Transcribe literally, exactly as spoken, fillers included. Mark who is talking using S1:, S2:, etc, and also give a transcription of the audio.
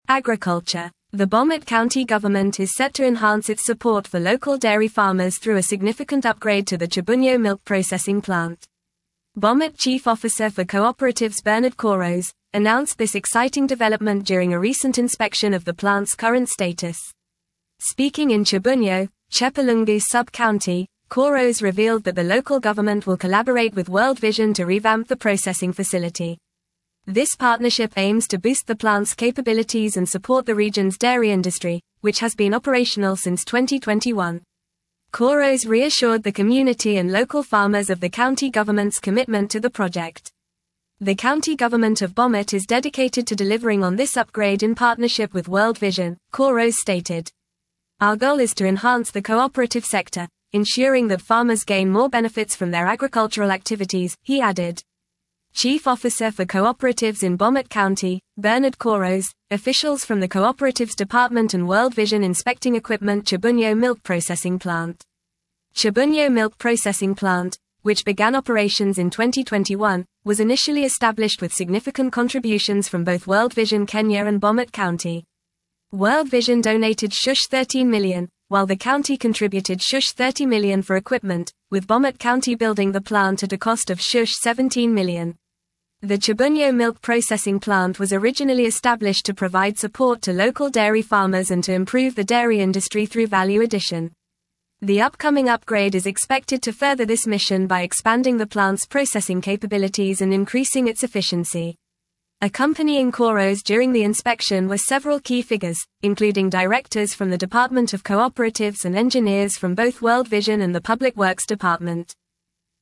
S1: Agriculture. The Bomet County government is set to enhance its support for local dairy farmers through a significant upgrade to the Chibunyo milk processing plant. Bomet Chief Officer for Cooperatives Bernard Koros announced this exciting development during a recent inspection of the plant's current status. Speaking in Chibunyo, Chepalungu sub-county, Koros revealed that the local government will collaborate with World Vision to revamp the processing facility. This partnership aims to boost the plant's capabilities and support the region's dairy industry, which has been operational since twenty twenty-one. Koros reassured the community and local farmers of the county government's commitment to the project. The county government of Bomet is dedicated to delivering on this upgrade in partnership with World Vision, Koros stated. Our goal is to enhance the cooperative sector, ensuring that farmers gain more benefits from their agricultural activities, he added. Chief Officer for Cooperatives in Bomet County, Bernard Koros, officials from the Cooperatives Department and World Vision inspecting equipment Chibunyo Milk Processing Plant. Chibunyo Milk Processing Plant, which began operations in twenty twenty-one, was initially established with significant contributions from both World Vision Kenya and Bomet County. World Vision donated shush thirteen million, while the county contributed shush thirty million for equipment, with Bomet County building the plant at a cost of shush seventeen million. The Chibunyo Milk Processing Plant was originally established to provide support to local dairy farmers and to improve the dairy industry through value addition. The upcoming upgrade is expected to further this mission by expanding the plant's processing capabilities and increasing its efficiency. Accompanying Koros during the inspection were several key figures, including directors from the Department of Cooperatives and engineers from both World Vision and the Public Works Department.